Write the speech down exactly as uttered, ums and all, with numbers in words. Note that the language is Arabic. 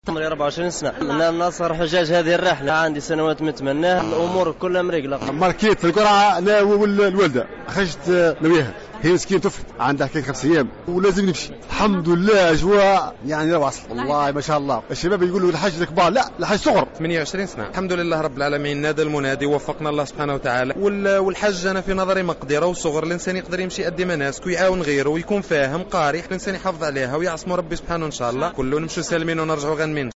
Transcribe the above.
عمري أربعة وعشرين سنة. أنا ناصر حجاج هذه الرحلة، عندي سنوات متمناه، الأمور كلها مريقلة. ماركيت في القرعة أنا والوالدة خرجت نويها، هي مسكين طفل عندها كان خمس أيام ولازم نمشي. الحمد لله أجواء يعني روعة والله ما شاء الله. الشباب يقولوا الحاج الكبار، لا الحاج صغر. ثمانية وعشرين سنة. الحمد لله رب العالمين، نادى المنادي وفقنا الله سبحانه وتعالى. والحج أنا في نظري مقدرة وصغر، الإنسان يقدر يمشي يأدي مناسك ويعاون غيره ويكون فاهم قارئ، الإنسان يحافظ عليها ويعصم ربي سبحانه إن شاء الله. كله نمشي سالمين ونرجعوا غانمين.